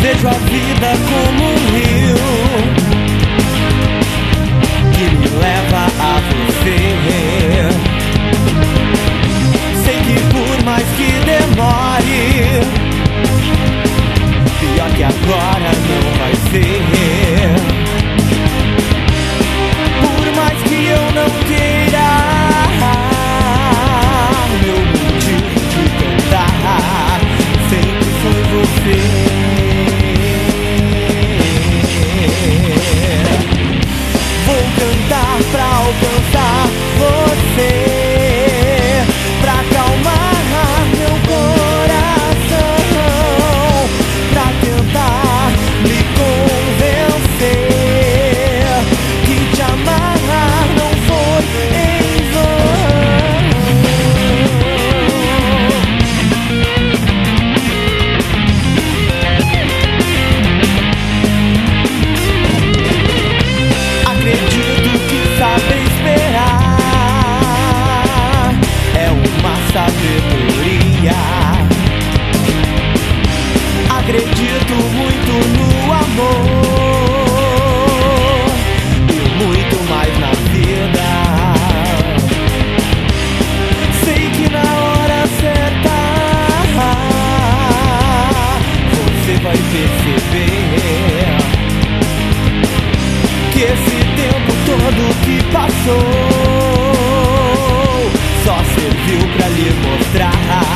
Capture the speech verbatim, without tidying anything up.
Vejo a vida como um rio que me leva a você. Sei que por mais que demore, pior que agora não vai ser. Por mais que eu não queira, meu motivo de cantar sempre foi você. Vou cantar pra alcançar você, pra acalmar meu coração, pra tentar me convencer que te amar não foi em vão. Acredito que saber esperar é uma sabedoria. Acredito muito no amor e muito mais na vida. Sei que na hora certa você vai perceber que esse tempo todo que passou só serviu pra lhe mostrar